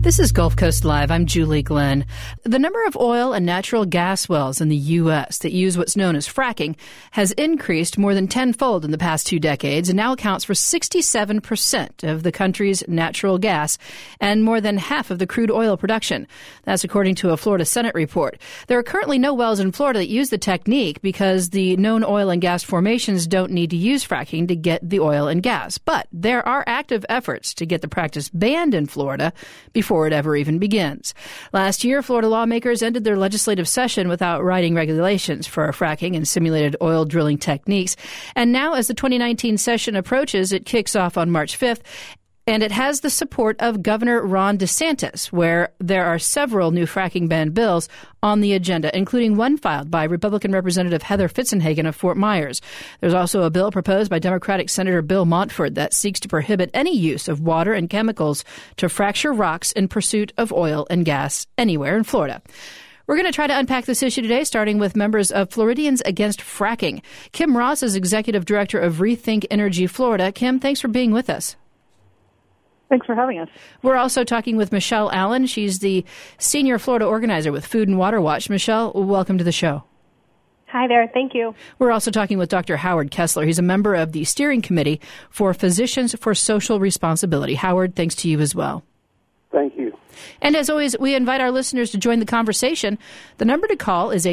This is Gulf Coast Live. I'm Julie Glenn. The number of oil and natural gas wells in the U.S. that use what's known as fracking has increased more than tenfold in the past 2 decades and now accounts for 67% of the country's natural gas and more than half of the crude oil production. That's according to a Florida Senate report. There are currently no wells in Florida that use the technique because the known oil and gas formations don't need to use fracking to get the oil and gas. But there are active efforts to get the practice banned in Florida before it ever even begins. Last year, Florida lawmakers ended their legislative session without writing regulations for fracking and simulated oil drilling techniques. And now, as the 2019 session approaches, it kicks off on March 5th. And it has the support of Governor Ron DeSantis, where there are several new fracking ban bills on the agenda, including one filed by Republican Representative Heather Fitzenhagen of Fort Myers. There's also a bill proposed by Democratic Senator Bill Montford that seeks to prohibit any use of water and chemicals to fracture rocks in pursuit of oil and gas anywhere in Florida. We're going to try to unpack this issue today, starting with members of Floridians Against Fracking. Kim Ross is Executive Director of Rethink Energy Florida. Kim, thanks for being with us. Thanks for having us. We're also talking with Michelle Allen. She's the senior Florida organizer with Food and Water Watch. Michelle, welcome to the show. Hi there. Thank you. We're also talking with Dr. Howard Kessler. He's a member of the steering committee for Physicians for Social Responsibility. Howard, thanks to you as well. Thank you. And as always, we invite our listeners to join the conversation. The number to call is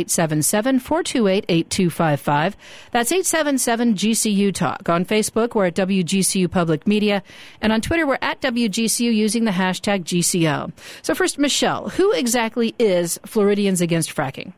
877-428-8255. That's 877-GCU Talk. On Facebook, we're at WGCU Public Media. And on Twitter, we're at WGCU using the hashtag GCL. So first, Michelle, who exactly is Floridians Against Fracking?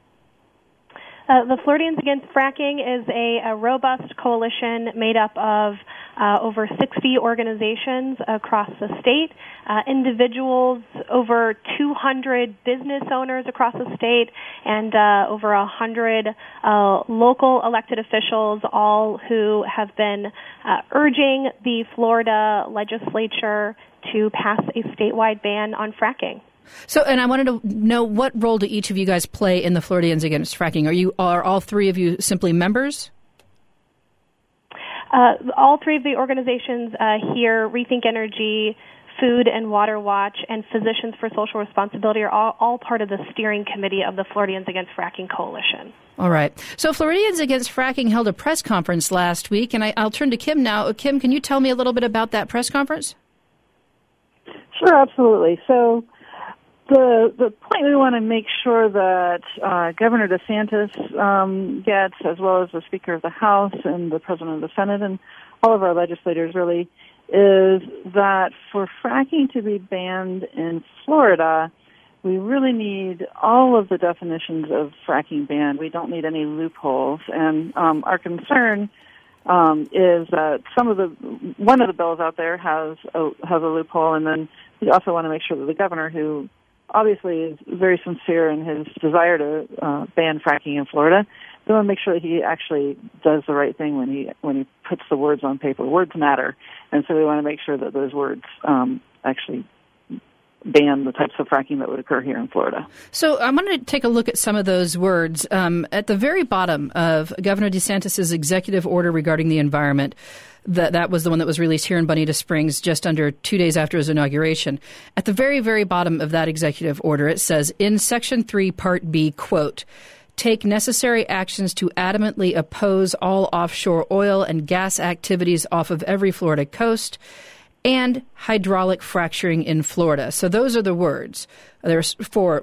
The Floridians Against Fracking is a robust coalition made up of over 60 organizations across the state, individuals, over 200 business owners across the state, and over 100 local elected officials, all who have been urging the Florida legislature to pass a statewide ban on fracking. So, and I wanted to know, what role do each of you guys play in the Floridians Against Fracking? Are all three of you simply members? All three of the organizations here, Rethink Energy, Food and Water Watch, and Physicians for Social Responsibility, are all part of the steering committee of the Floridians Against Fracking Coalition. All right. So Floridians Against Fracking held a press conference last week, and I'll turn to Kim now. Kim, can you tell me a little bit about that press conference? Sure, absolutely. So the point we want to make sure that Governor DeSantis gets, as well as the Speaker of the House and the President of the Senate and all of our legislators really, is that for fracking to be banned in Florida, we really need all of the definitions of fracking banned. We don't need any loopholes. And our concern is that one of the bills out there has a loophole, and then we also want to make sure that the governor, who obviously is very sincere in his desire to ban fracking in Florida, we want to make sure that he actually does the right thing when he puts the words on paper. Words matter, and so we want to make sure that those words actually ban the types of fracking that would occur here in Florida. So I wanted to take a look at some of those words. At the very bottom of Governor DeSantis' executive order regarding the environment, that was the one that was released here in Bonita Springs just under 2 days after his inauguration. At the very, very bottom of that executive order, it says, in Section 3, Part B, quote, take necessary actions to adamantly oppose all offshore oil and gas activities off of every Florida coast and hydraulic fracturing in Florida. So those are the words. There's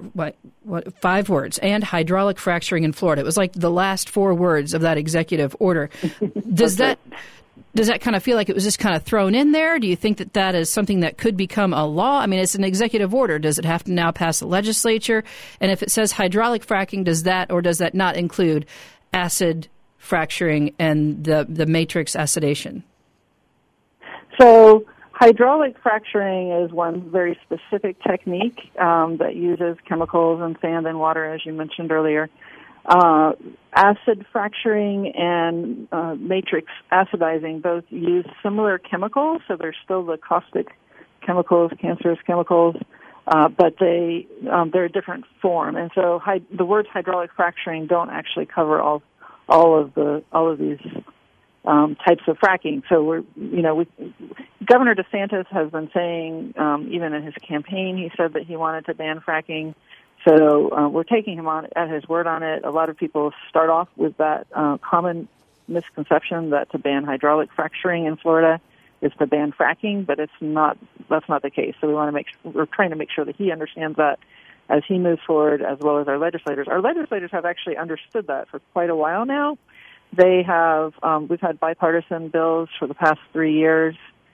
five words, and hydraulic fracturing in Florida. It was like the last 4 words of that executive order. Does that kind of feel like it was just kind of thrown in there? Do you think that that is something that could become a law? I mean, it's an executive order. Does it have to now pass the legislature? And if it says hydraulic fracking, does that not include acid fracturing and the matrix acidation? So hydraulic fracturing is one very specific technique that uses chemicals and sand and water, as you mentioned earlier. Acid fracturing and matrix acidizing both use similar chemicals, so they're still the caustic chemicals, cancerous chemicals, but they're a different form. And so the words hydraulic fracturing don't actually cover all of these types of fracking. So Governor DeSantis has been saying, even in his campaign, he said that he wanted to ban fracking. So we're taking him on at his word on it. A lot of people start off with that common misconception that to ban hydraulic fracturing in Florida is to ban fracking, but that's not the case. So we're trying to make sure that he understands that as he moves forward, as well as our legislators. Our legislators have actually understood that for quite a while now. They have, we've had bipartisan bills for the past 3 years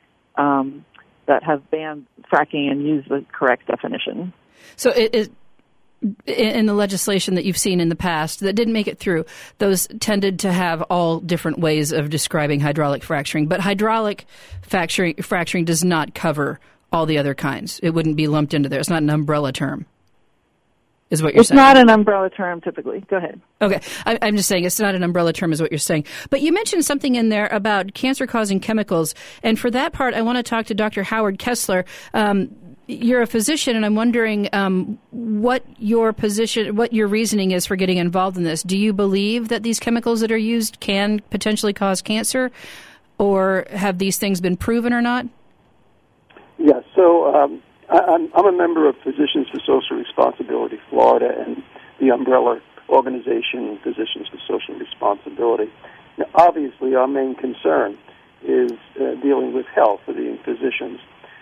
that have banned fracking and used the correct definition. So in the legislation that you've seen in the past that didn't make it through, those tended to have all different ways of describing hydraulic fracturing. But hydraulic fracturing does not cover all the other kinds. It wouldn't be lumped into there. It's not an umbrella term, is what you're saying. It's not an umbrella term, typically. Go ahead. Okay. I'm just saying it's not an umbrella term is what you're saying. But you mentioned something in there about cancer-causing chemicals. And for that part, I want to talk to Dr. Howard Kessler. You're a physician, and I'm wondering what your reasoning is for getting involved in this. Do you believe that these chemicals that are used can potentially cause cancer, or have these things been proven or not? Yes. So I'm a member of Physicians for Social Responsibility Florida and the umbrella organization Physicians for Social Responsibility. Now, obviously, our main concern is dealing with health for the physicians.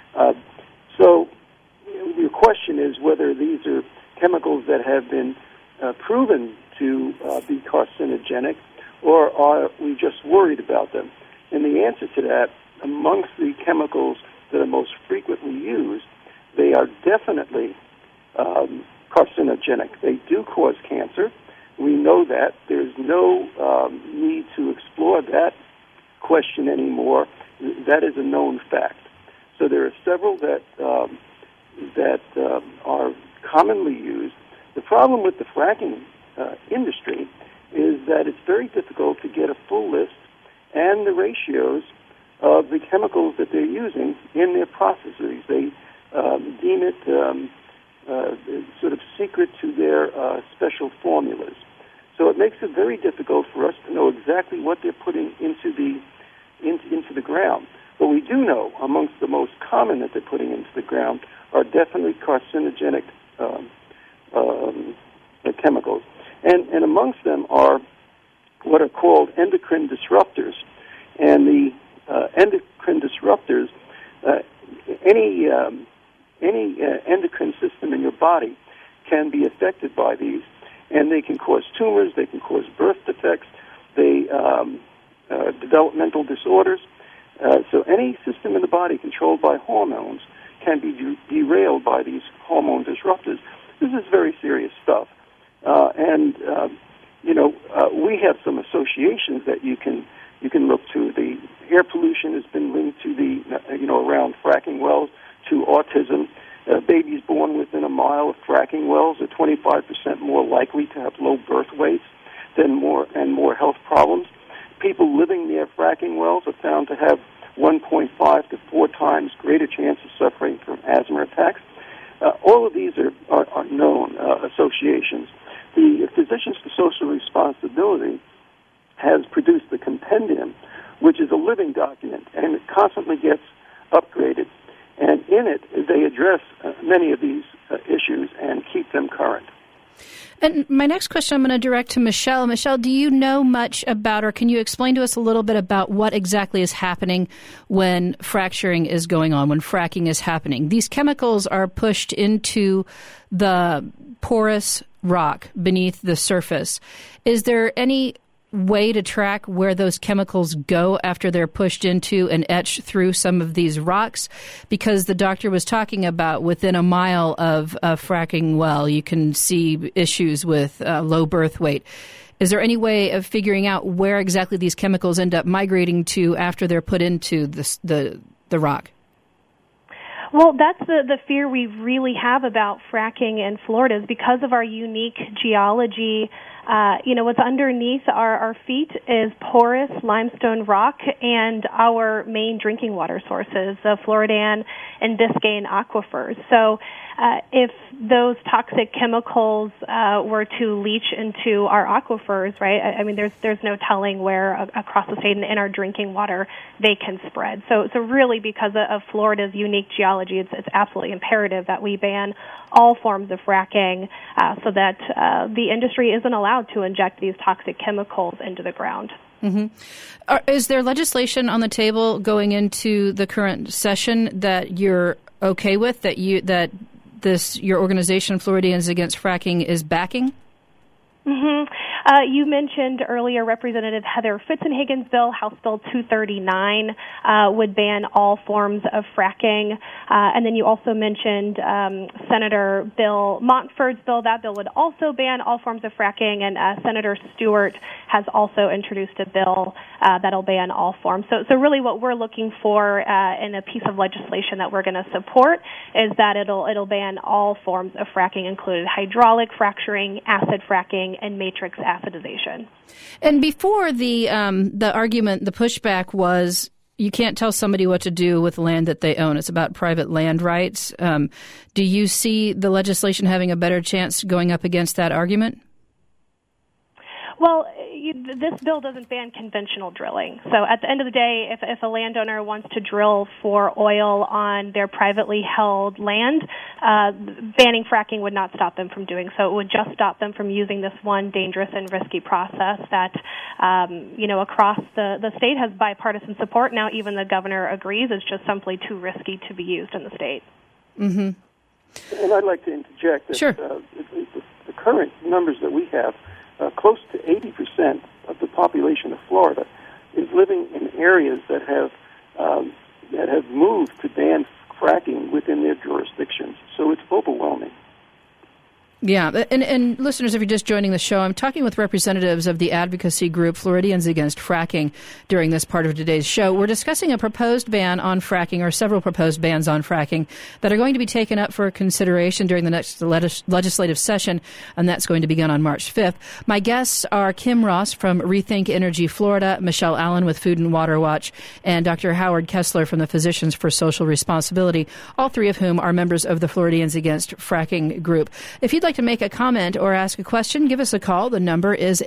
So your question is whether these are chemicals that have been proven to be carcinogenic, or are we just worried about them? And the answer to that, amongst the chemicals that are most frequently used, they are definitely carcinogenic. They do cause cancer. We know that. There's no need to explore that question anymore. That is a known fact. So there are several that are commonly used. The problem with the fracking industry is that it's very difficult to get a full list and the ratios of the chemicals that they're using in their processes. They deem it sort of secret to their special formulas. So it makes it very difficult for us to know exactly what they're putting into the ground. But we do know amongst the most common that they're putting into the ground are definitely carcinogenic chemicals. And amongst them are what are called endocrine disruptors. And the endocrine disruptors, any endocrine system in your body can be affected by these, and they can cause tumors, they can cause birth defects, developmental disorders. So any system in the body controlled by hormones can be derailed by these hormone disruptors. This is very serious stuff. We have some associations that you can look to. The air pollution has been linked to around fracking wells, to autism. Babies born within a mile of fracking wells are 25% more likely to have low birth weights and more health problems. People living near fracking wells are found to have 1.5 to 4 times greater chance of suffering from asthma attacks. All of these are known associations. The Physicians for Social Responsibility has produced the compendium, which is a living document, and it constantly gets upgraded. And in it, they address many of these issues and keep them current. And my next question I'm going to direct to Michelle. Michelle, do you know much about, or can you explain to us a little bit about what exactly is happening when fracturing is going on, when fracking is happening? These chemicals are pushed into the porous rock beneath the surface. Is there any way to track where those chemicals go after they're pushed into and etched through some of these rocks? Because the doctor was talking about within a mile of a fracking well, you can see issues with low birth weight. Is there any way of figuring out where exactly these chemicals end up migrating to after they're put into the rock? Well, that's the fear we really have about fracking in Florida is because of our unique geology What's underneath our feet is porous limestone rock and our main drinking water sources, the Floridan and Biscayne aquifers. So if those toxic chemicals were to leach into our aquifers, right, I mean, there's no telling where across the state and in our drinking water they can spread. So really, because of Florida's unique geology, it's absolutely imperative that we ban all forms of fracking so that the industry isn't allowed to inject these toxic chemicals into the ground. Mm-hmm. Is there legislation on the table going into the current session that you're okay with, that your organization, Floridians Against Fracking, is backing? Mm-hmm. You mentioned earlier Representative Heather Fitzenhagen's bill, House Bill 239, would ban all forms of fracking. And then you also mentioned Senator Bill Montford's bill. That bill would also ban all forms of fracking. And Senator Stewart has also introduced a bill that'll ban all forms. So really what we're looking for in a piece of legislation that we're going to support is that it'll ban all forms of fracking, including hydraulic fracturing, acid fracking, and matrix acidization. And before the argument, the pushback was you can't tell somebody what to do with land that they own. It's about private land rights. Do you see the legislation having a better chance going up against that argument? Well, this bill doesn't ban conventional drilling. So at the end of the day, if a landowner wants to drill for oil on their privately held land, banning fracking would not stop them from doing so. It would just stop them from using this one dangerous and risky process that, across the state has bipartisan support. Now even the governor agrees it's just simply too risky to be used in the state. Mm-hmm. And I'd like to interject that Sure. The current numbers that we have, close to 80% of the population of Florida is living in areas that have moved to ban fracking within their jurisdictions. So it's overwhelming. Yeah, and listeners, if you're just joining the show, I'm talking with representatives of the advocacy group Floridians Against Fracking during this part of today's show. We're discussing a proposed ban on fracking, or several proposed bans on fracking, that are going to be taken up for consideration during the next legislative session, and that's going to begin on March 5th. My guests are Kim Ross from Rethink Energy Florida, Michelle Allen with Food and Water Watch, and Dr. Howard Kessler from the Physicians for Social Responsibility, all three of whom are members of the Floridians Against Fracking group. If you'd like to make a comment or ask a question, give us a call. The number is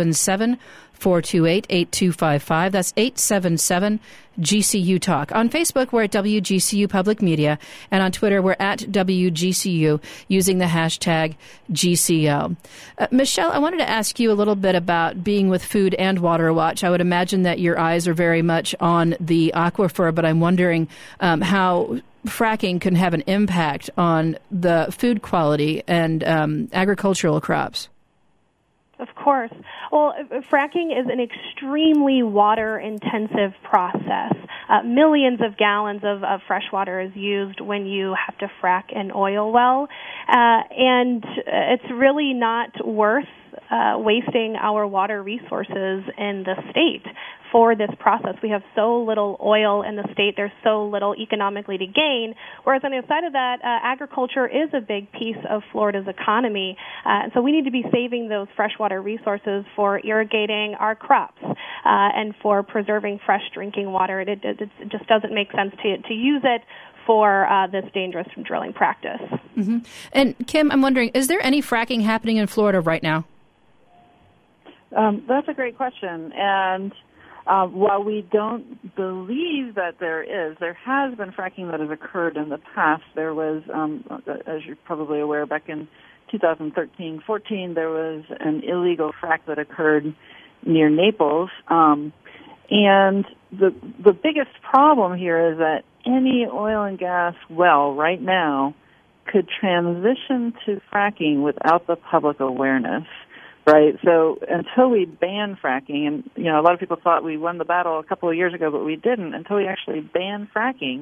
877-428-8255. That's 877-GCU Talk. On Facebook, we're at WGCU Public Media, and on Twitter, we're at WGCU using the hashtag GCO. Michelle, I wanted to ask you a little bit about being with Food and Water Watch. I would imagine that your eyes are very much on the aquifer, but I'm wondering how fracking can have an impact on the food quality and agricultural crops. Of course. Well, fracking is an extremely water-intensive process. Millions of gallons of fresh water is used when you have to frack an oil well, and it's really not worth wasting our water resources in the state for this process. We have so little oil in the state, there's so little economically to gain, whereas on the other side of that, agriculture is a big piece of Florida's economy, and so we need to be saving those freshwater resources for irrigating our crops and for preserving fresh drinking water. It just doesn't make sense to use it for this dangerous drilling practice. Mm-hmm. And Kim, I'm wondering, is there any fracking happening in Florida right now? That's a great question, and while we don't believe that there has been fracking that has occurred in the past. There was, as you're probably aware, back in 2013-14, there was an illegal frack that occurred near Naples. And the biggest problem here is that any oil and gas well right now could transition to fracking without the public awareness. Right, so until we ban fracking, and a lot of people thought we won the battle a couple of years ago, but we didn't. Until we actually ban fracking,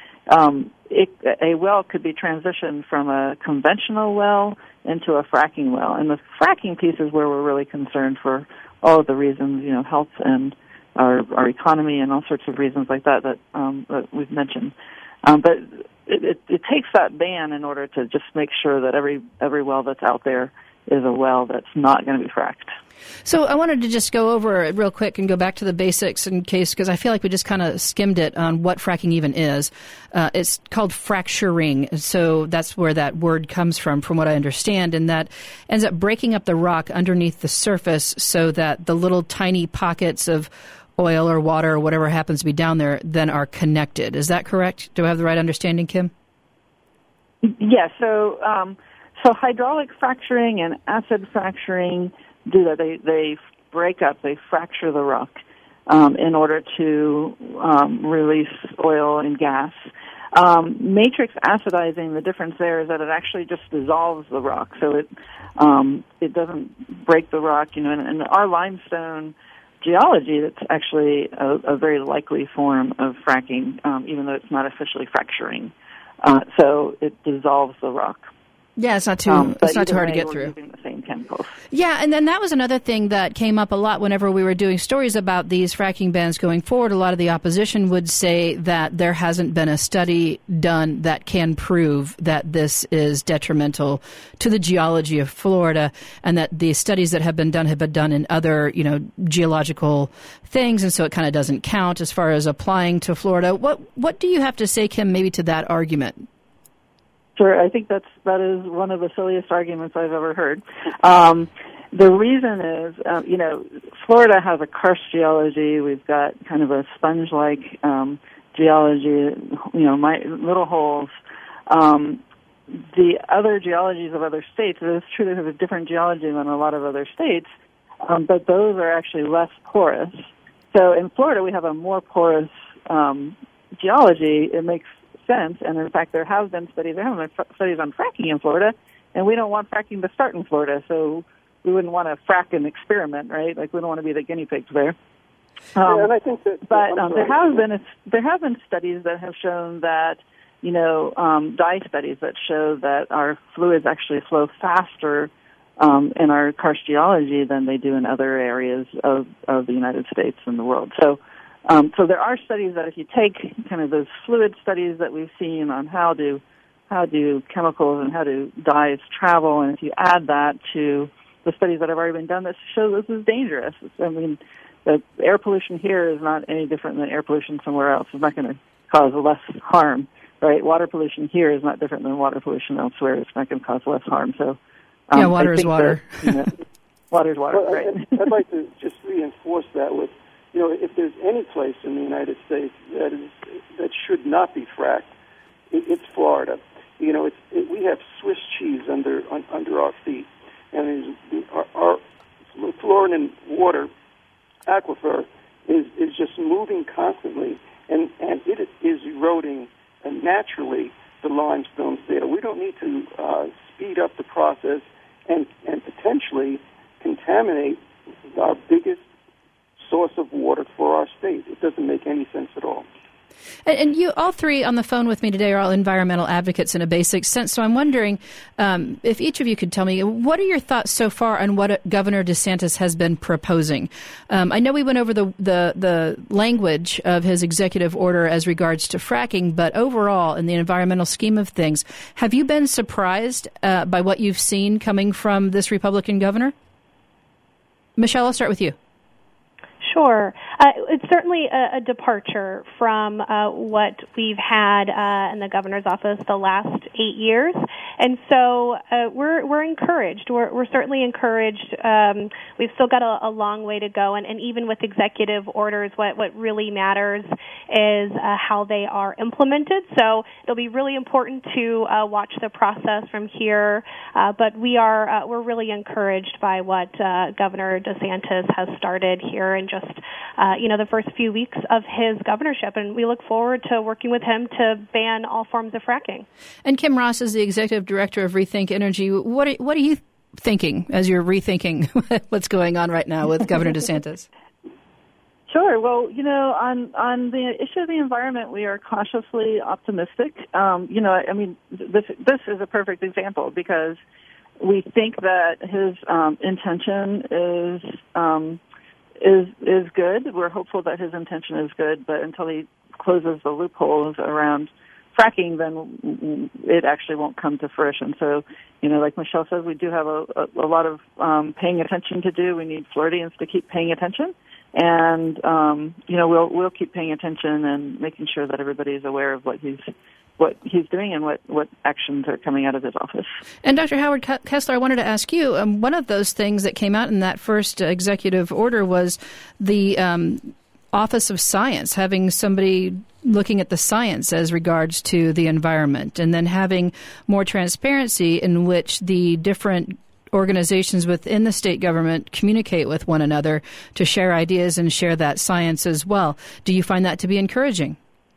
a well could be transitioned from a conventional well into a fracking well. And the fracking piece is where we're really concerned for all of the reasons, health and our economy and all sorts of reasons like that we've mentioned. But it takes that ban in order to just make sure that every well that's out there is a well that's not going to be fracked. So I wanted to just go over it real quick and go back to the basics in case, because I feel like we just kind of skimmed it on what fracking even is. It's called fracturing, so that's where that word comes from what I understand, and that ends up breaking up the rock underneath the surface so that the little tiny pockets of oil or water or whatever happens to be down there then are connected. Is that correct? Do I have the right understanding, Kim? Yes. So hydraulic fracturing and acid fracturing do that. They break up, they fracture the rock in order to release oil and gas. Matrix acidizing, the difference there is that it actually just dissolves the rock, so it doesn't break the rock. In our limestone geology, that's actually a very likely form of fracking, even though it's not officially fracturing. So it dissolves the rock. Yeah, it's not too hard to get through. Using the same chemicals. Yeah, and then that was another thing that came up a lot whenever we were doing stories about these fracking bans going forward. A lot of the opposition would say that there hasn't been a study done that can prove that this is detrimental to the geology of Florida, and that the studies that have been done in other, geological things, and so it kind of doesn't count as far as applying to Florida. What do you have to say, Kim, maybe to that argument? Sure, I think that is one of the silliest arguments I've ever heard. The reason is, Florida has a karst geology. We've got kind of a sponge-like geology, little holes. The other geologies of other states, it is true they have a different geology than a lot of other states, but those are actually less porous. So in Florida, we have a more porous geology. It makes sense, and in fact, there have been studies. There haven't been studies on fracking in Florida, and we don't want fracking to start in Florida, so we wouldn't want to frack an experiment, right? Like, we don't want to be the guinea pigs there. And I think that, but there have been studies that have shown that, dye studies that show that our fluids actually flow faster in our karst geology than they do in other areas of the United States and the world. So there are studies that if you take kind of those fluid studies that we've seen on how do chemicals and how do dyes travel, and if you add that to the studies that have already been done that show this is dangerous. The air pollution here is not any different than air pollution somewhere else. It's not going to cause less harm, right? Water pollution here is not different than water pollution elsewhere. It's not going to cause less harm. So water is water. Water is water, well, right? I'd like to just reinforce that with, if there's any place in the United States that should not be fracked, it's Florida. We have Swiss cheese under our feet, and our Floridan water aquifer is just moving constantly, and it is eroding naturally the limestones there. We don't need to speed up the process and potentially contaminate our biggest source of water for our state. It doesn't make any sense at all. And you all three on the phone with me today are all environmental advocates in a basic sense. So I'm wondering if each of you could tell me, what are your thoughts so far on what Governor DeSantis has been proposing? I know we went over the language of his executive order as regards to fracking, but overall, in the environmental scheme of things, have you been surprised by what you've seen coming from this Republican governor? Michelle, I'll start with you. Sure. It's certainly a departure from what we've had in the governor's office the last 8 years, and so we're encouraged. We're certainly encouraged. We've still got a long way to go, and even with executive orders, what really matters is how they are implemented. So it'll be really important to watch the process from here. But we're really encouraged by what Governor DeSantis has started here in just the first few weeks of his governorship, and we look forward to working with him to ban all forms of fracking. And Kim Ross is the executive director of Rethink Energy. What are you thinking as you're rethinking what's going on right now with Governor DeSantis? Sure. Well, on the issue of the environment, we are cautiously optimistic. This is a perfect example because we think that his intention is good. We're hopeful that his intention is good, but until he closes the loopholes around fracking, then it actually won't come to fruition. So, like Michelle says, we do have a lot of paying attention to do. We need Floridians to keep paying attention, and we'll keep paying attention and making sure that everybody is aware of what he's doing and what actions are coming out of his office. And Dr. Howard Kessler, I wanted to ask you, one of those things that came out in that first executive order was the Office of Science, having somebody looking at the science as regards to the environment, and then having more transparency in which the different organizations within the state government communicate with one another to share ideas and share that science as well. Do you find that to be encouraging?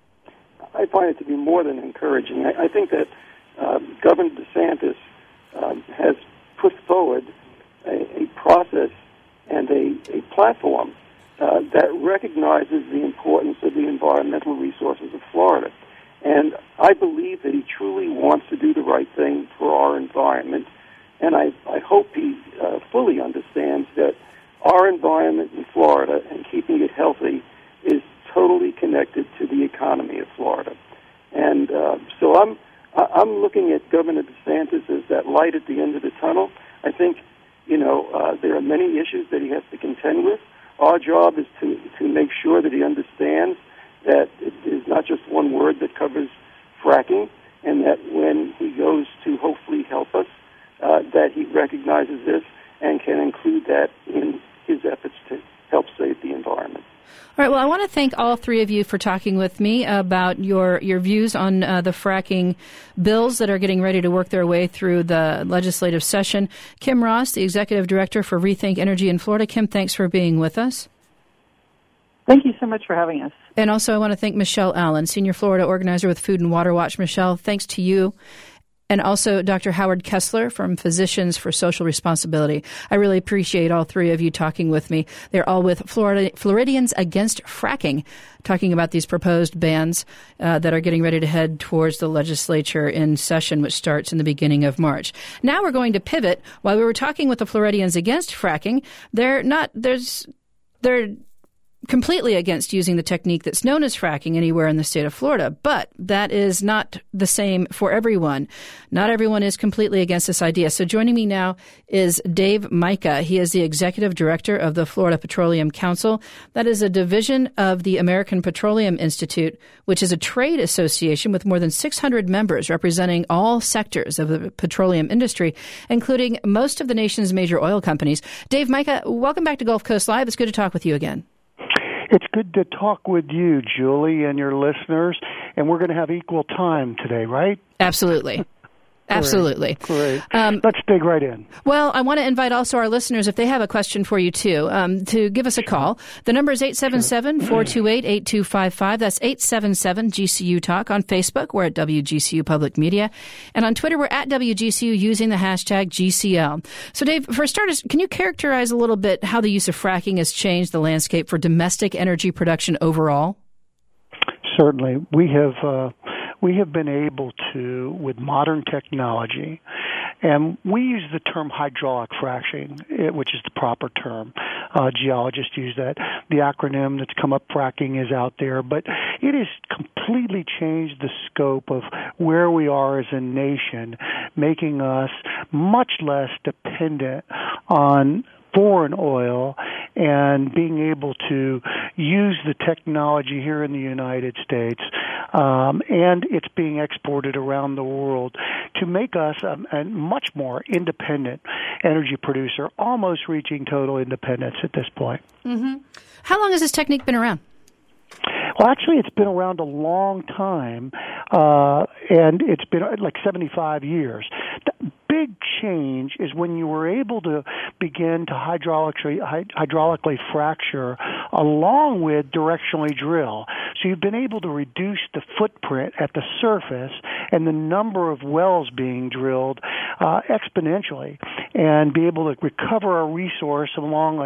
I find it to be more than encouraging. I think that Governor DeSantis has put forward a process and a platform that recognizes the importance of the environmental resources of Florida. And I believe that he truly wants to do the right thing for our environment. And I hope he fully understands that our environment in Florida and keeping it healthy is totally connected to the economy of Florida. And so I'm looking at Governor DeSantis as that light at the end of the tunnel. I think, there are many issues that he has to contend with. Our job is to make sure that he understands that it is not just one word that covers fracking, and that when he goes to hopefully help us, that he recognizes this and can include that in his efforts to help save the environment. All right. Well, I want to thank all three of you for talking with me about your views on the fracking bills that are getting ready to work their way through the legislative session. Kim Ross, the Executive Director for Rethink Energy in Florida. Kim, thanks for being with us. Thank you so much for having us. And also I want to thank Michelle Allen, Senior Florida Organizer with Food and Water Watch. Michelle, thanks to you. And also Dr. Howard Kessler from Physicians for Social Responsibility. I really appreciate all three of you talking with me. They're all with Floridians Against Fracking, talking about these proposed bans that are getting ready to head towards the legislature in session, which starts in the beginning of March. Now we're going to pivot. While we were talking with the Floridians Against Fracking, they're completely against using the technique that's known as fracking anywhere in the state of Florida. But that is not the same for everyone. Not everyone is completely against this idea. So joining me now is Dave Mica. He is the Executive Director of the Florida Petroleum Council. That is a division of the American Petroleum Institute, which is a trade association with more than 600 members representing all sectors of the petroleum industry, including most of the nation's major oil companies. Dave Mica, welcome back to Gulf Coast Live. It's good to talk with you again. It's good to talk with you, Julie, and your listeners, and we're going to have equal time today, right? Absolutely. Absolutely. Great. Let's dig right in. Well, I want to invite also our listeners, if they have a question for you too, to give us a call. The number is 877-428-8255. That's 877-GCU Talk. On Facebook, we're at WGCU Public Media. And on Twitter, we're at WGCU using the hashtag GCL. So, Dave, for starters, can you characterize a little bit how the use of fracking has changed the landscape for domestic energy production overall? Certainly. We have been able to, with modern technology, and we use the term hydraulic fracking, which is the proper term. Geologists use that. The acronym that's come up, fracking, is out there, but it has completely changed the scope of where we are as a nation, making us much less dependent on foreign oil and being able to use the technology here in the United States, and it's being exported around the world to make us a much more independent energy producer, almost reaching total independence at this point. Mm-hmm. How long has this technique been around? Well, actually, it's been around a long time, and it's been like 75 years. The big change is when you were able to begin to hydraulically fracture along with directionally drill. So you've been able to reduce the footprint at the surface and the number of wells being drilled exponentially, and be able to recover a resource along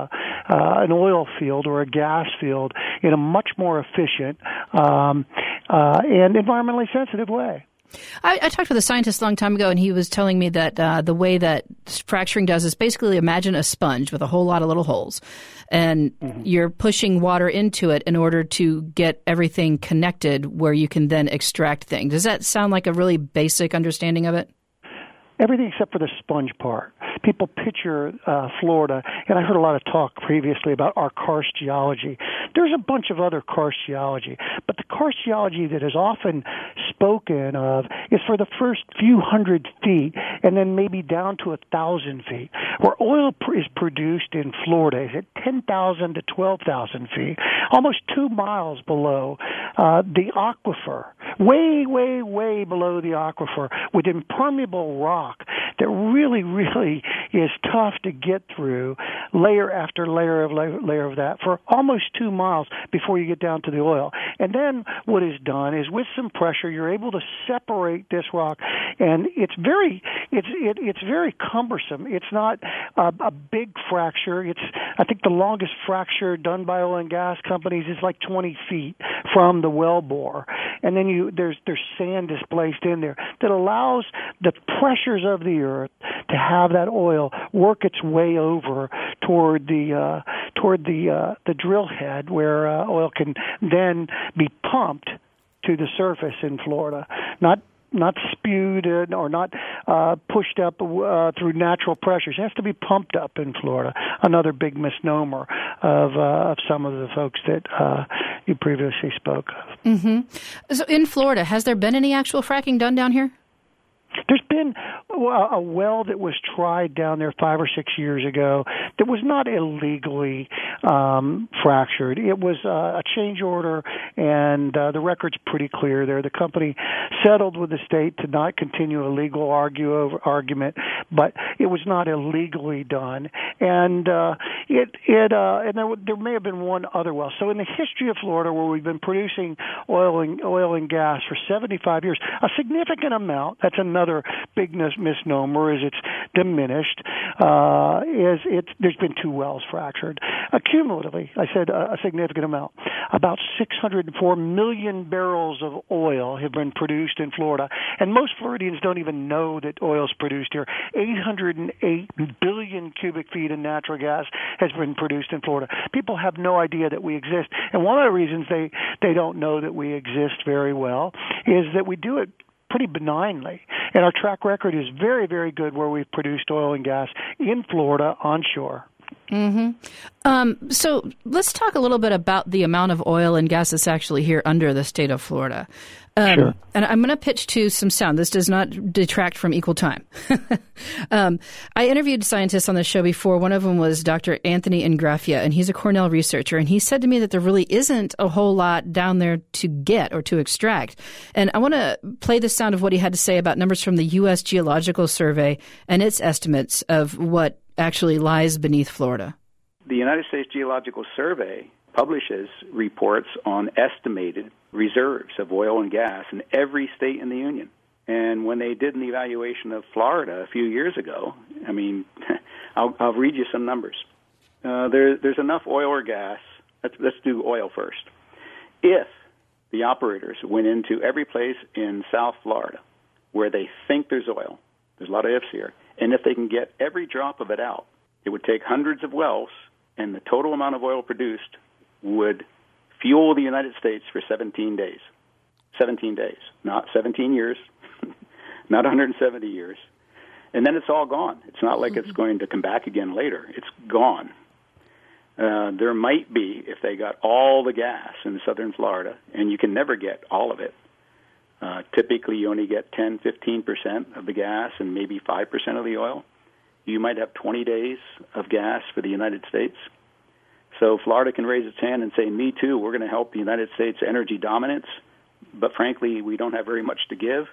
an oil field or a gas field in a much more efficient and environmentally sensitive way. I talked with a scientist a long time ago, and he was telling me that the way that fracturing does is basically imagine a sponge with a whole lot of little holes, and you're pushing water into it in order to get everything connected where you can then extract things. Does that sound like a really basic understanding of it? Everything except for the sponge part. People picture Florida, and I heard a lot of talk previously about our karst geology. There's a bunch of other karst geology, but the karst geology that is often spoken of is for the first few hundred feet and then maybe down to 1,000 feet. Where oil is produced in Florida is at 10,000 to 12,000 feet, almost 2 miles below the aquifer, way below the aquifer, with impermeable rock that really is tough to get through, layer after layer of that for almost 2 miles before you get down to the oil. And then what is done is with some pressure you're able to separate this rock, and it's very cumbersome. It's not a big fracture. I think the longest fracture done by oil and gas companies is like 20 feet from the wellbore, and then there's sand displaced in there that allows the pressures of the earth to have that oil work its way over toward the drill head, where oil can then be pumped to the surface in Florida, not spewed or not pushed up through natural pressures. It has to be pumped up in Florida. Another big misnomer of some of the folks that you previously spoke of. Mm-hmm. So in Florida, has there been any actual fracking done down here? There's been a well that was tried down there 5 or 6 years ago that was not illegally fractured. It was a change order, and the record's pretty clear there. The company settled with the state to not continue a legal argument, but it was not illegally done. And there may have been one other well. So in the history of Florida, where we've been producing oil and gas for 75 years, a significant amount, that's another big misnomer, is it's diminished, there's been 2 wells fractured. Cumulatively, I said a significant amount. About 604 million barrels of oil have been produced in Florida, and most Floridians don't even know that oil is produced here. 808 billion cubic feet of natural gas has been produced in Florida. People have no idea that we exist, and one of the reasons they don't know that we exist very well is that we do it pretty benignly. And our track record is very, very good where we've produced oil and gas in Florida onshore. Mm-hmm. So let's talk a little bit about the amount of oil and gas that's actually here under the state of Florida. Sure. And I'm going to pitch to some sound. This does not detract from equal time. I interviewed scientists on the show before. One of them was Dr. Anthony Ingrafia, and he's a Cornell researcher. And he said to me that there really isn't a whole lot down there to get or to extract. And I want to play the sound of what he had to say about numbers from the U.S. Geological Survey and its estimates of what actually lies beneath Florida. The United States Geological Survey publishes reports on estimated reserves of oil and gas in every state in the Union. And when they did an evaluation of Florida a few years ago, I mean, I'll read you some numbers. There's enough oil or gas. Let's do oil first. If the operators went into every place in South Florida where they think there's oil, there's a lot of ifs here, and if they can get every drop of it out, it would take hundreds of wells, and the total amount of oil produced would fuel the United States for 17 days. 17 days, not 17 years, not 170 years. And then it's all gone. It's not like it's going to come back again later. It's gone. There might be, if they got all the gas in southern Florida, and you can never get all of it. Typically, you only get 10, 15% of the gas and maybe 5% of the oil. You might have 20 days of gas for the United States. So Florida can raise its hand and say, me too, we're going to help the United States' energy dominance. But frankly, we don't have very much to give.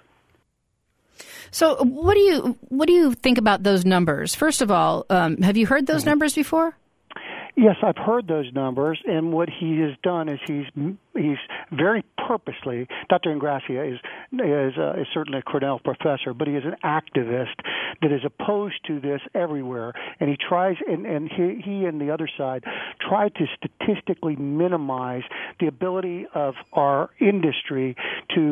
So what do you think about those numbers? First of all, have you heard those numbers before? Yes, I've heard those numbers, and what he has done is he's very purposely. Dr. Ingrafia is certainly a Cornell professor, but he is an activist that is opposed to this everywhere, and he tries, and he and the other side try to statistically minimize the ability of our industry to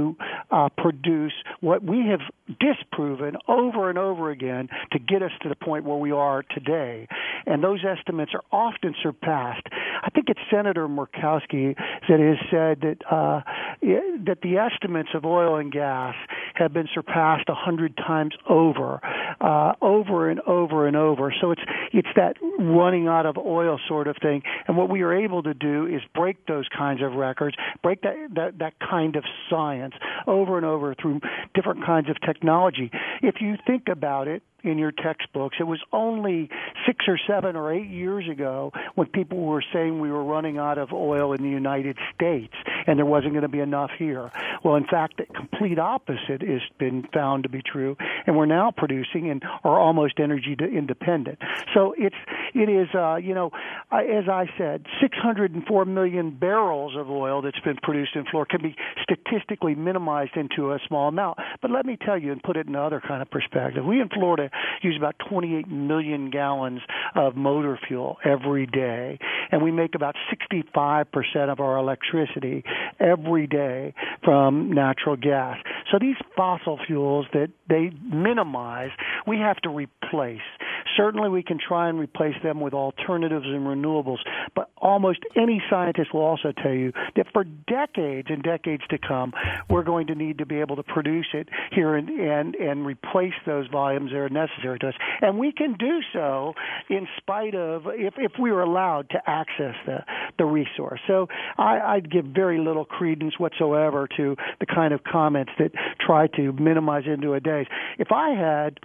produce what we have disproven over and over again to get us to the point where we are today. And those estimates are often surpassed. I think it's Senator Murkowski that has said that the estimates of oil and gas have been surpassed 100 times over and over and over. So it's that running out of oil sort of thing. And what we are able to do is break those kinds of records, break that kind of science over and over through different kinds of technology. If you think about it, in your textbooks, it was only 6 or 7 or 8 years ago when people were saying we were running out of oil in the United States and there wasn't going to be enough here. Well, in fact, the complete opposite has been found to be true, and we're now producing and are almost energy independent. So it is, as I said, 604 million barrels of oil that's been produced in Florida can be statistically minimized into a small amount. But let me tell you and put it in another kind of perspective. We in Florida use about 28 million gallons of motor fuel every day, and we make about 65% of our electricity every day from natural gas. So these fossil fuels that they minimize, we have to replace. Certainly we can try and replace them with alternatives and renewables, but almost any scientist will also tell you that for decades and decades to come, we're going to need to be able to produce it here and replace those volumes that are necessary to us. And we can do so in spite of, if we were allowed to access the resource. So I'd give very little credence whatsoever to the kind of comments that try to minimize into a days. If I had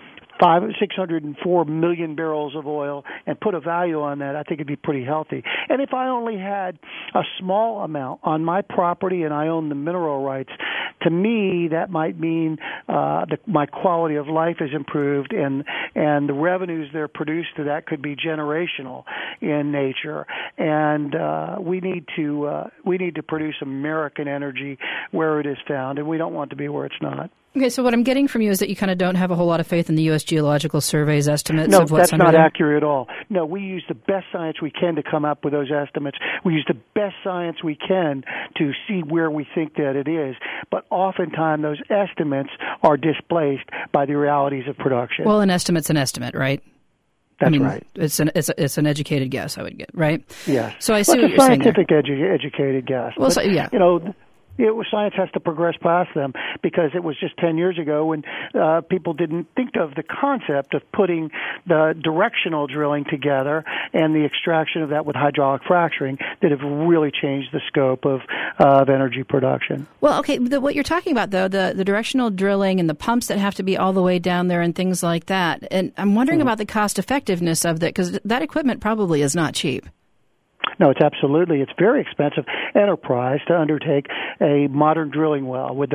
604 million barrels of oil and put a value on that, I think it'd be pretty healthy. And if I only had a small amount on my property and I own the mineral rights, to me that might mean my quality of life is improved, and the revenues that are produced to that could be generational in nature. And we need to produce American energy where it is found, and we don't want to be where it's not. Okay, so what I'm getting from you is that you kind of don't have a whole lot of faith in the U.S. Geological Survey's estimates of what's under there? No, that's not accurate at all. No, we use the best science we can to come up with those estimates. We use the best science we can to see where we think that it is. But oftentimes those estimates are displaced by the realities of production. Well, an estimate's an estimate, right? That's right. It's an educated guess, I would get, right? Yes. So I see what you're saying there. It's a scientific educated guess. Well, but, yeah. Science has to progress past them, because it was just 10 years ago when people didn't think of the concept of putting the directional drilling together and the extraction of that with hydraulic fracturing that have really changed the scope of energy production. Well, okay, what you're talking about, though, the directional drilling and the pumps that have to be all the way down there and things like that, and I'm wondering about the cost effectiveness of that, because that equipment probably is not cheap. No, it's very expensive enterprise to undertake a modern drilling well with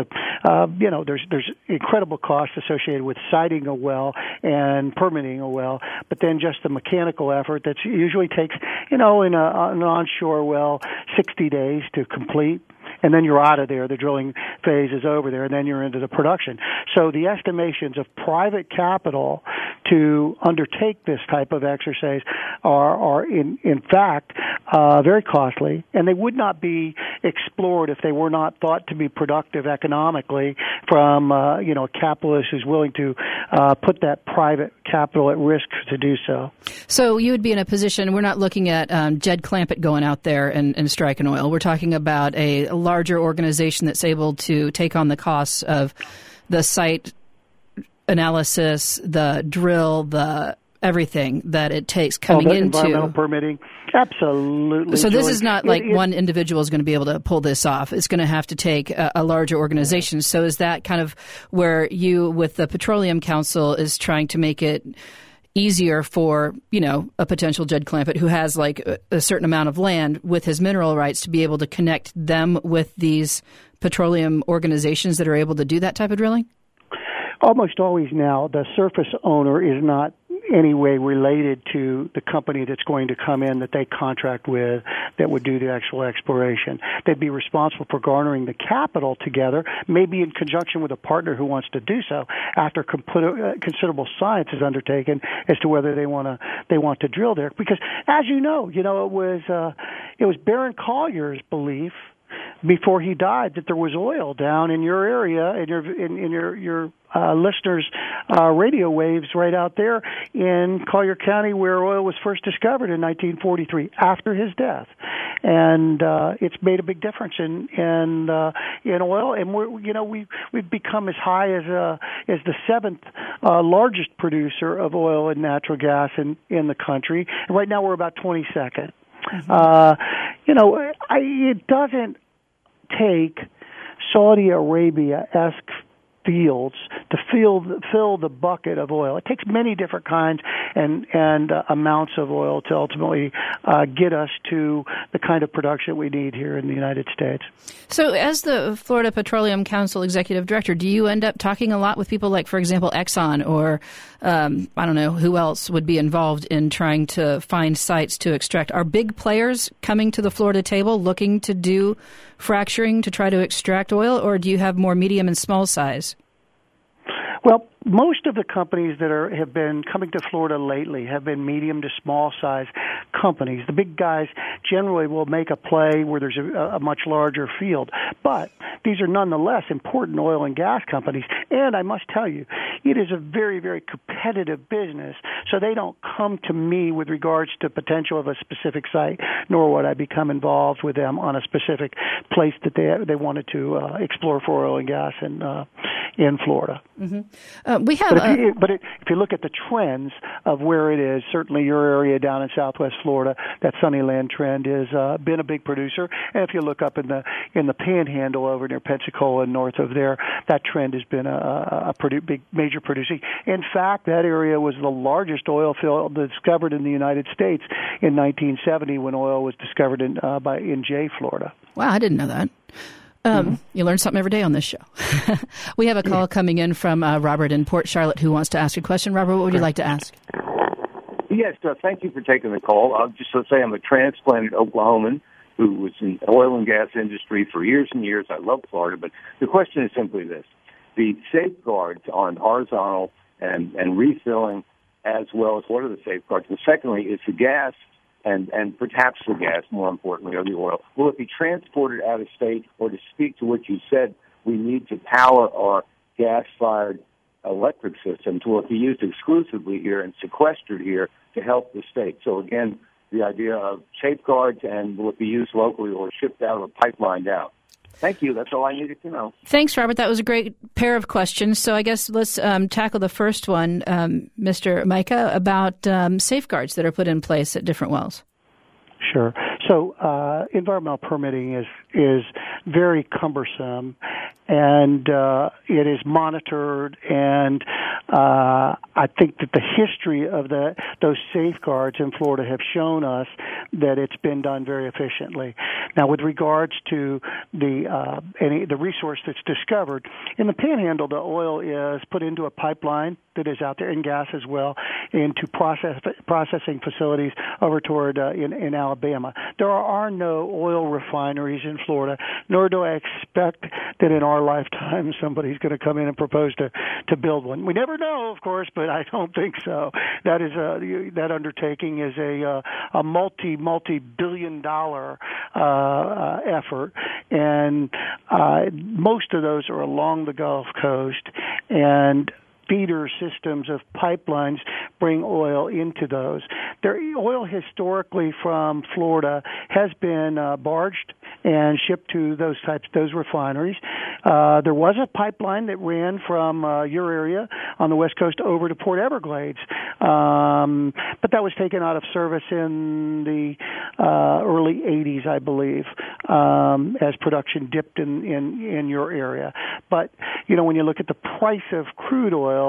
there's incredible costs associated with siting a well and permitting a well, but then just the mechanical effort that usually takes, in an onshore well, 60 days to complete. And then you're out of there. The drilling phase is over there, and then you're into the production. So the estimations of private capital to undertake this type of exercise are in fact very costly, and they would not be explored if they were not thought to be productive economically from a capitalist who's willing to put that private capital at risk to do so. So you would be in a position, we're not looking at Jed Clampett going out there and striking oil. We're talking about a larger organization that's able to take on the costs of the site analysis, the drill, the everything that it takes coming into environmental permitting. Absolutely. So this is not like one individual is going to be able to pull this off. It's going to have to take a larger organization. So is that kind of where you, with the Petroleum Council, is trying to make it easier for, a potential Jed Clampett who has like a certain amount of land with his mineral rights to be able to connect them with these petroleum organizations that are able to do that type of drilling? Almost always now, the surface owner is not any way related to the company that's going to come in that they contract with that would do the actual exploration. They'd be responsible for garnering the capital together, maybe in conjunction with a partner who wants to do so after considerable science is undertaken as to whether they want to drill there. Because, as it was Baron Collier's belief before he died that there was oil down in your area, in your listeners' radio waves right out there in Collier County, where oil was first discovered in 1943, after his death. And it's made a big difference in oil. And we've become as high as the seventh largest producer of oil and natural gas in the country. And right now we're about 22nd. It doesn't take Saudi Arabia-esque fields to fill the bucket of oil. It takes many different kinds and amounts of oil to ultimately get us to the kind of production we need here in the United States. So as the Florida Petroleum Council Executive Director, do you end up talking a lot with people like, for example, Exxon or I don't know who else would be involved in trying to find sites to extract? Are big players coming to the Florida table looking to do fracturing to try to extract oil, or do you have more medium and small size? Well, most of the companies that have been coming to Florida lately have been medium to small size companies. The big guys generally will make a play where there's a much larger field. But these are nonetheless important oil and gas companies. And I must tell you, it is a very, very competitive business. So they don't come to me with regards to potential of a specific site, nor would I become involved with them on a specific place that they wanted to explore for oil and gas in Florida. Mm-hmm. We have, if you look at the trends of where it is, certainly your area down in Southwest Florida, that Sunnyland trend has been a big producer. And if you look up in the Panhandle over near Pensacola and north of there, that trend has been a big major producing. In fact, that area was the largest oil field discovered in the United States in 1970 when oil was discovered in Jay, Florida. Wow, I didn't know that. You learn something every day on this show. We have a call coming in from Robert in Port Charlotte who wants to ask a question. Robert, what would you like to ask? Yes, thank you for taking the call. Just to say I'm a transplanted Oklahoman who was in the oil and gas industry for years and years. I love Florida, but the question is simply this. The safeguards on horizontal and refilling, as well as what are the safeguards? And secondly, is the gas and perhaps the gas, more importantly, or the oil, will it be transported out of state? Or to speak to what you said, we need to power our gas-fired electric systems. Will it be used exclusively here and sequestered here to help the state? So again, the idea of safeguards, and will it be used locally or shipped out of a pipeline down? Thank you. That's all I needed to know. Thanks, Robert. That was a great pair of questions. So I guess let's tackle the first one, Mr. Micah, about safeguards that are put in place at different wells. Sure. So environmental permitting is very cumbersome, and it is monitored, and I think that the history of those safeguards in Florida have shown us that it's been done very efficiently. Now, with regards to the resource that's discovered, in the Panhandle, the oil is put into a pipeline that is out there, and gas as well, into processing facilities over toward in Alabama. There are no oil refineries in Florida, nor do I expect that in our lifetime somebody's going to come in and propose to build one. We never know, of course, but I don't think so. That undertaking is a multi-billion-dollar effort, and most of those are along the Gulf Coast, and feeder systems of pipelines bring oil into those. Oil historically from Florida has been barged and shipped to those refineries. There was a pipeline that ran from your area on the West Coast over to Port Everglades, but that was taken out of service in the early 80s, I believe, as production dipped in your area. But, when you look at the price of crude oil,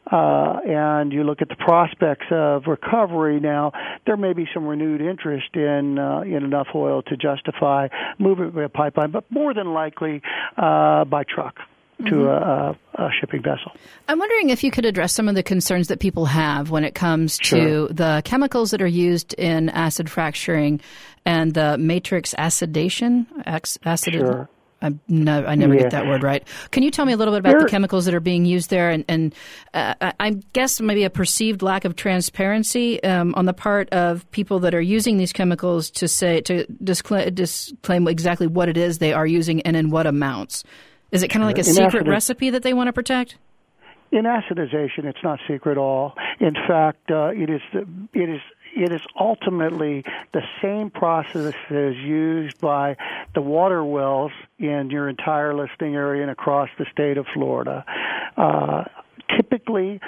and you look at the prospects of recovery now, there may be some renewed interest in enough oil to justify moving by a pipeline, but more than likely by truck to a shipping vessel. I'm wondering if you could address some of the concerns that people have when it comes to the chemicals that are used in acid fracturing and the matrix acidation. Sure. I never get that word right. Can you tell me a little bit about the chemicals that are being used there, and I guess maybe a perceived lack of transparency on the part of people that are using these chemicals to disclaim exactly what it is they are using and in what amounts? Is it kind of like a secret recipe that they want to protect? In acidization, it's not secret at all. In fact, it is ultimately the same process that is used by the water wells in your entire listing area and across the state of Florida. Typically,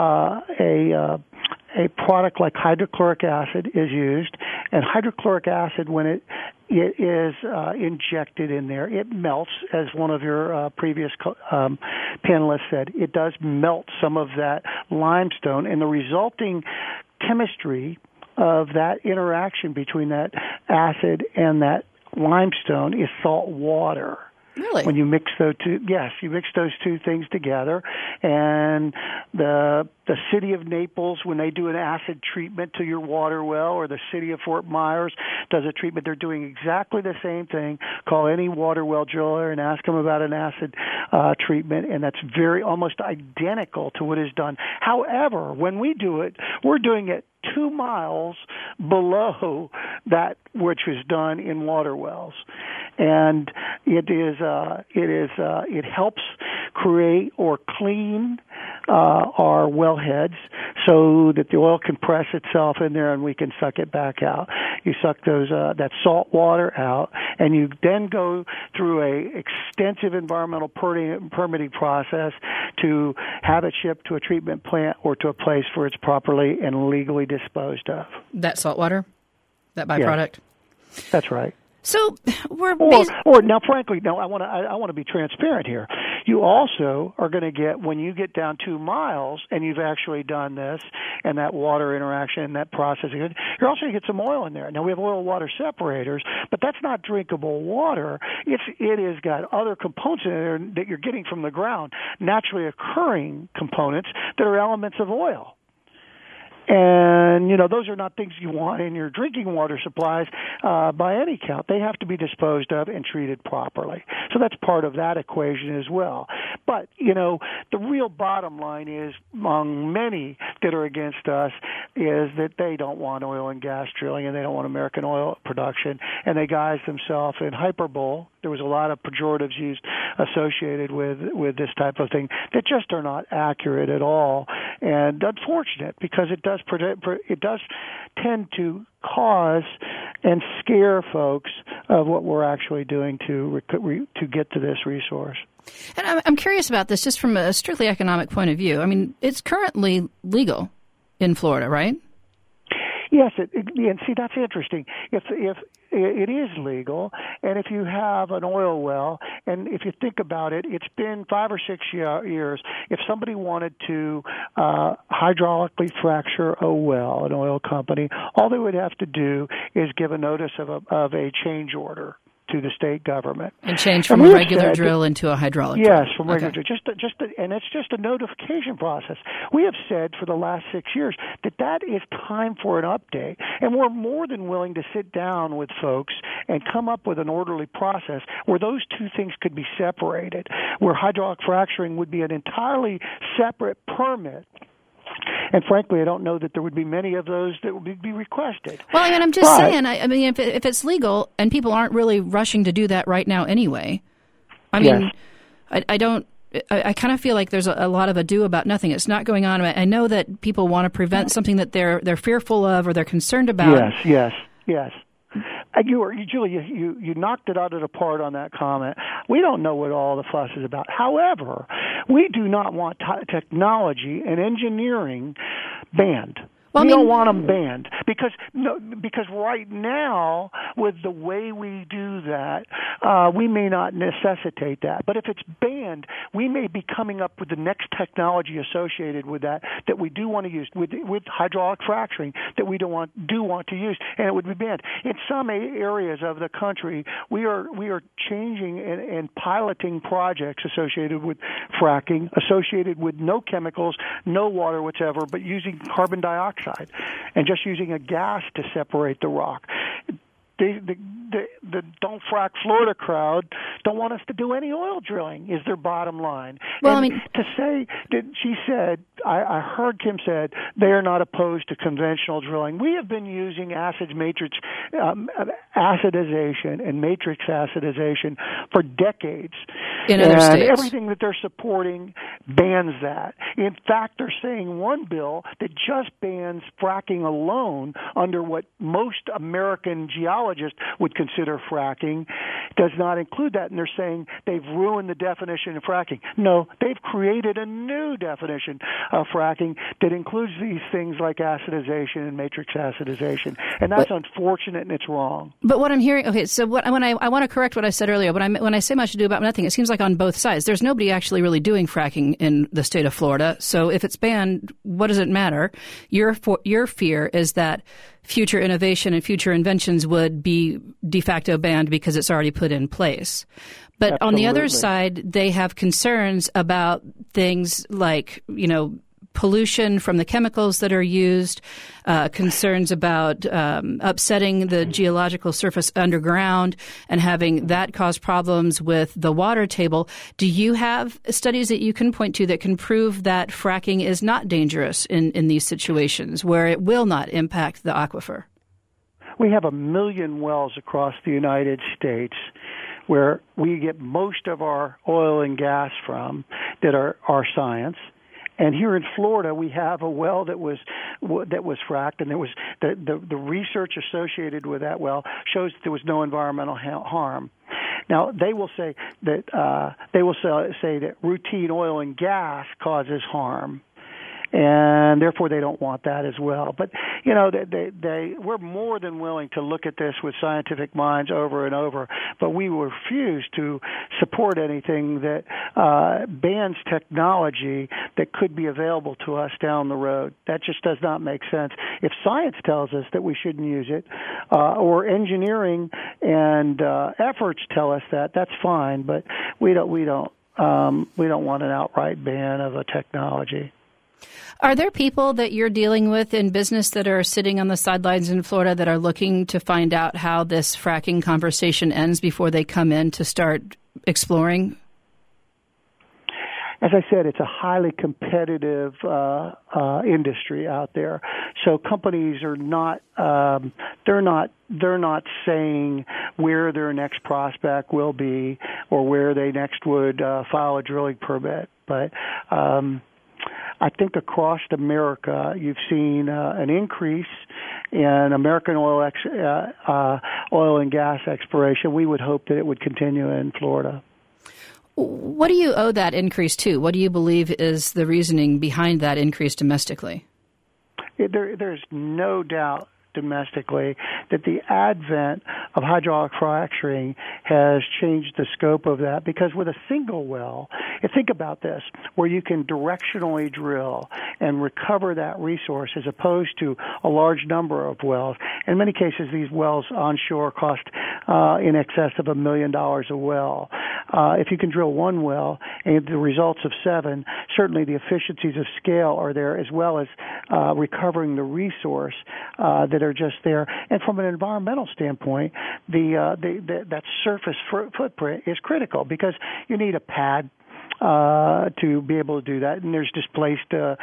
a product like hydrochloric acid is used, and hydrochloric acid, when it is injected in there, it melts, as one of your previous panelists said. It does melt some of that limestone, and the resulting chemistry of that interaction between that acid and that limestone is salt water. Really? When you mix those two, yes, you mix those two things together, and the city of Naples, when they do an acid treatment to your water well, or the city of Fort Myers does a treatment, they're doing exactly the same thing. Call any water well driller and ask them about an acid treatment, and that's almost identical to what is done. However, when we do it, we're doing it 2 miles below that which was done in water wells, and it helps create or clean our wellheads so that the oil can press itself in there and we can suck it back out. You suck that salt water out, and you then go through a extensive environmental permitting process to have it shipped to a treatment plant or to a place where it's properly and legally disposed of. That salt water? That byproduct? Yeah, that's right. So we're or now, frankly, I want to be transparent here. You also are going to get, when you get down 2 miles and you've actually done this and that water interaction, that processing, you're also going to get some oil in there. Now we have oil water separators, but that's not drinkable water. It has got other components in there that you're getting from the ground, naturally occurring components that are elements of oil. And, those are not things you want in your drinking water supplies by any count. They have to be disposed of and treated properly. So that's part of that equation as well. But, the real bottom line is, among many that are against us, is that they don't want oil and gas drilling and they don't want American oil production. And they guise themselves in hyperbole. There was a lot of pejoratives used associated with this type of thing that just are not accurate at all, and unfortunate, because it does tend to cause and scare folks of what we're actually doing to get to this resource. And I'm curious about this just from a strictly economic point of view. I mean, it's currently legal in Florida, right? Yes, and see, that's interesting. If it is legal, and if you have an oil well, and if you think about it, it's been 5 or 6 years. If somebody wanted to hydraulically fracture a well, an oil company, all they would have to do is give a notice of a change order to the state government. And change from a regular drill into a hydraulic drill. Yes, from regular drill. And it's just a notification process. We have said for the last 6 years that is time for an update, and we're more than willing to sit down with folks and come up with an orderly process where those two things could be separated, where hydraulic fracturing would be an entirely separate permit. And frankly, I don't know that there would be many of those that would be requested. Well, I'm just saying, if it's legal and people aren't really rushing to do that right now anyway, yes. I kind of feel like there's a lot of ado about nothing. It's not going on. I know that people want to prevent something that they're fearful of or they're concerned about. Yes. Julie, you knocked it out of the park on that comment. We don't know what all the fuss is about. However, we do not want technology and engineering banned. We don't want them banned because right now, with the way we do that, we may not necessitate that. But if it's banned, we may be coming up with the next technology associated with that we do want to use with hydraulic fracturing that we do want to use, and it would be banned. In some areas of the country, we are changing and piloting projects associated with fracking, associated with no chemicals, no water whatsoever, but using carbon dioxide. And just using a gas to separate the rock. The Don't Frack Florida crowd don't want us to do any oil drilling, is their bottom line. Well, and I mean, to say that she said, I heard Kim said they are not opposed to conventional drilling. We have been using acid matrix acidization and matrix acidization for decades. In other states. Everything that they're supporting bans that. In fact, they're saying one bill that just bans fracking alone under what most American geologists would consider fracking does not include that. And they're saying they've ruined the definition of fracking. No, they've created a new definition of fracking that includes these things like acidization and matrix acidization. And that's unfortunate and it's wrong. But what I'm hearing, okay, so I want to correct what I said earlier, but when I say much ado about nothing, it seems like on both sides. There's nobody actually really doing fracking in the state of Florida. So if it's banned, what does it matter? Your fear is that future innovation and future inventions would be de facto banned because it's already put in place. But Absolutely. On the other side, they have concerns about things like, pollution from the chemicals that are used, concerns about upsetting the geological surface underground and having that cause problems with the water table. Do you have studies that you can point to that can prove that fracking is not dangerous in these situations where it will not impact the aquifer? We have 1 million wells across the United States where we get most of our oil and gas from that are science. And here in Florida, we have a well that was fracked, and there was the research associated with that well shows that there was no environmental harm. Now they will say that routine oil and gas causes harm, and therefore they don't want that as well. But we're more than willing to look at this with scientific minds over and over, but we refuse to support anything that bans technology that could be available to us down the road. That just does not make sense. If science tells us that we shouldn't use it, or engineering and efforts tell us that, that's fine. But we don't want an outright ban of a technology. Are there people that you're dealing with in business that are sitting on the sidelines in Florida that are looking to find out how this fracking conversation ends before they come in to start exploring? As I said, it's a highly competitive industry out there. So companies are not they're not saying where their next prospect will be or where they next would file a drilling permit, but I think across America, you've seen an increase in American oil and gas exploration. We would hope that it would continue in Florida. What do you owe that increase to? What do you believe is the reasoning behind that increase domestically? There's no doubt domestically that the advent of hydraulic fracturing has changed the scope of that, because with a single well, think about this, where you can directionally drill and recover that resource as opposed to a large number of wells. In many cases, these wells onshore cost in excess of $1 million a well. If you can drill one well and the results of 7, certainly the efficiencies of scale are there, as well as recovering the resource that are just there. And from an environmental standpoint, that surface footprint is critical because you need a pad to be able to do that, and there's displaced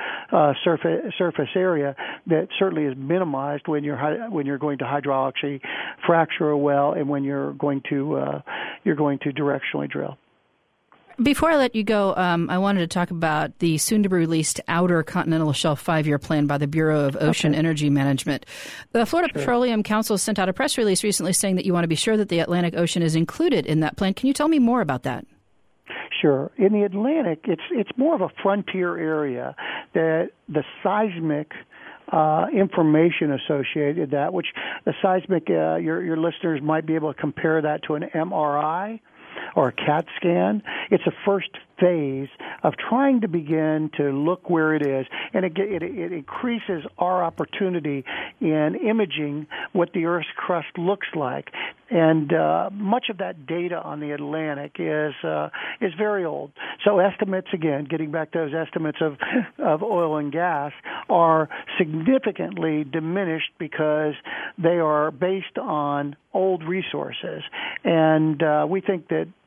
surface area that certainly is minimized when you're going to hydraulically fracture a well and when you're going to directionally drill. Before I let you go, I wanted to talk about the soon-to-be-released Outer Continental Shelf 5-year plan by the Bureau of Ocean Energy Management. The Florida Petroleum Council sent out a press release recently saying that you want to be sure that the Atlantic Ocean is included in that plan. Can you tell me more about that? Sure. In the Atlantic, it's more of a frontier area that the seismic information associated with that, which the seismic, your listeners might be able to compare that to an MRI or a CAT scan. It's a first phase of trying to begin to look where it is, and it increases our opportunity in imaging what the Earth's crust looks like. And much of that data on the Atlantic is very old. So estimates, again, getting back to those estimates of oil and gas, are significantly diminished because they are based on old resources. And we think that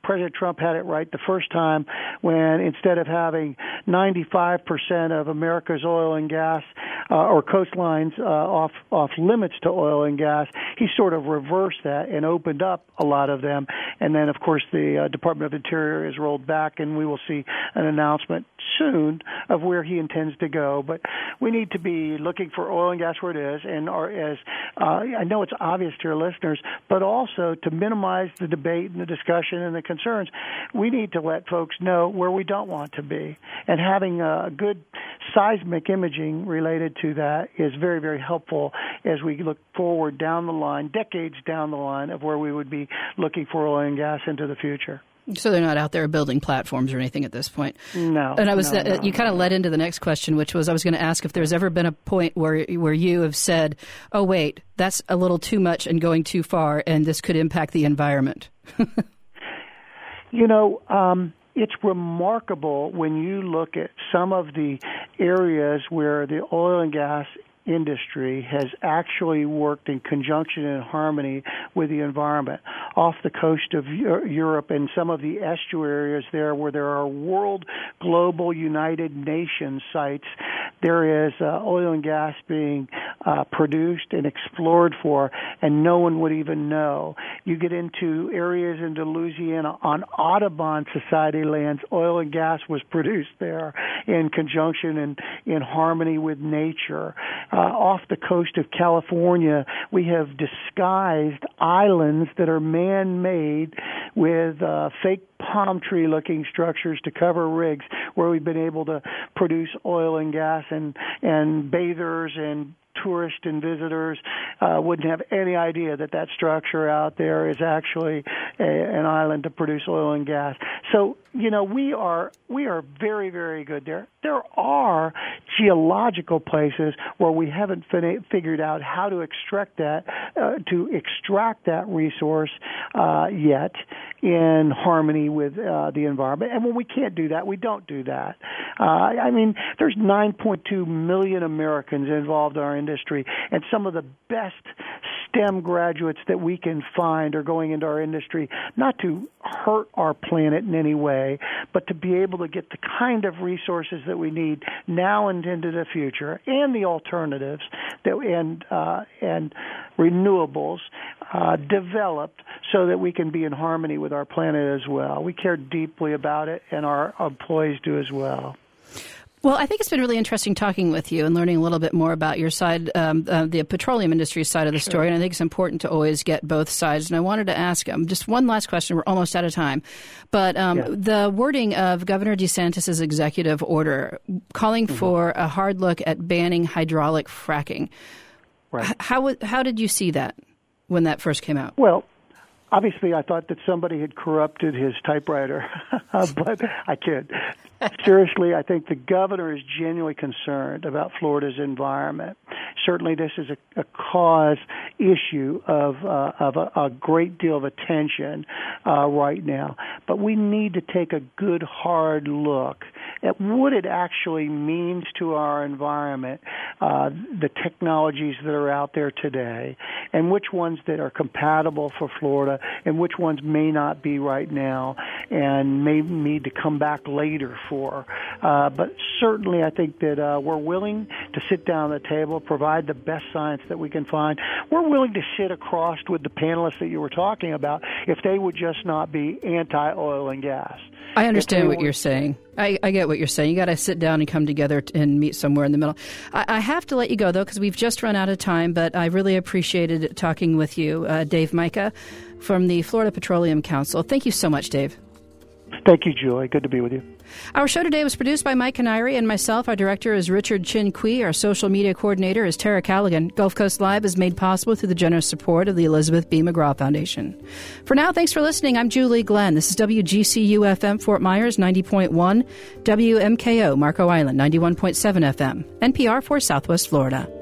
President Trump had it right the first time when instead of having 95% of America's oil and gas or coastlines off limits to oil and gas, he sort of reversed that and opened up a lot of them. And then, of course, the Department of Interior is rolled back, and we will see an announcement soon of where he intends to go. But we need to be looking for oil and gas where it is, and I know it's obvious to your listeners, but also to minimize the debate and the discussion and the concerns, we need to let folks know where we don't want to be. And having a good seismic imaging related to that is very, very helpful as we look forward down the line, decades down the line, of where we would be looking for oil and gas into the future. So they're not out there building platforms or anything at this point. No. And you kind of led into the next question, which was I was going to ask if there's ever been a point where you have said, "Oh wait, that's a little too much and going too far, and this could impact the environment." It's remarkable when you look at some of the areas where the oil and gas industry has actually worked in conjunction and harmony with the environment. Off the coast of Europe and some of the estuaries there where there are world global United Nations sites, there is oil and gas being produced and explored for, and no one would even know. You get into areas into Louisiana on Audubon Society lands, oil and gas was produced there in conjunction and in harmony with nature. Off the coast of California, we have disguised islands that are man-made with fake palm tree-looking structures to cover rigs where we've been able to produce oil and gas, and bathers and tourists and visitors wouldn't have any idea that structure out there is actually an island to produce oil and gas. So, we are very, very good there. There are geological places where we haven't figured out how to extract that resource yet in harmony with the environment. And when we can't do that, we don't do that. There's 9.2 million Americans involved in our industry, and some of the best STEM graduates that we can find are going into our industry not to hurt our planet in any way, but to be able to get the kind of resources that we need now and into the future, and the alternatives and renewables developed so that we can be in harmony with our planet as well. We care deeply about it, and our employees do as well. Well, I think it's been really interesting talking with you and learning a little bit more about your side, the petroleum industry side of the story. And I think it's important to always get both sides. And I wanted to ask just one last question. We're almost out of time. But the wording of Governor DeSantis' executive order calling for a hard look at banning hydraulic fracking. Right. How did you see that when that first came out? Well, obviously, I thought that somebody had corrupted his typewriter, but I kid. Seriously, I think the governor is genuinely concerned about Florida's environment. Certainly, this is a cause issue of a great deal of attention right now. But we need to take a good, hard look at what it actually means to our environment, the technologies that are out there today, and which ones that are compatible for Florida and which ones may not be right now and may need to come back later for. But certainly I think that we're willing to sit down at the table, provide the best science that we can find. We're willing to sit across with the panelists that you were talking about if they would just not be anti-oil and gas. I understand what you're saying. I get what you're saying. You got to sit down and come together and meet somewhere in the middle. I have to let you go, though, because we've just run out of time, but I really appreciated talking with you, Dave Mica from the Florida Petroleum Council. Thank you so much, Dave. Thank you, Julie. Good to be with you. Our show today was produced by Mike Canary and myself. Our director is Richard Chin Kui. Our social media coordinator is Tara Callaghan. Gulf Coast Live is made possible through the generous support of the Elizabeth B. McGraw Foundation. For now, thanks for listening. I'm Julie Glenn. This is WGCU-FM Fort Myers 90.1, WMKO Marco Island 91.7 FM, NPR for Southwest Florida.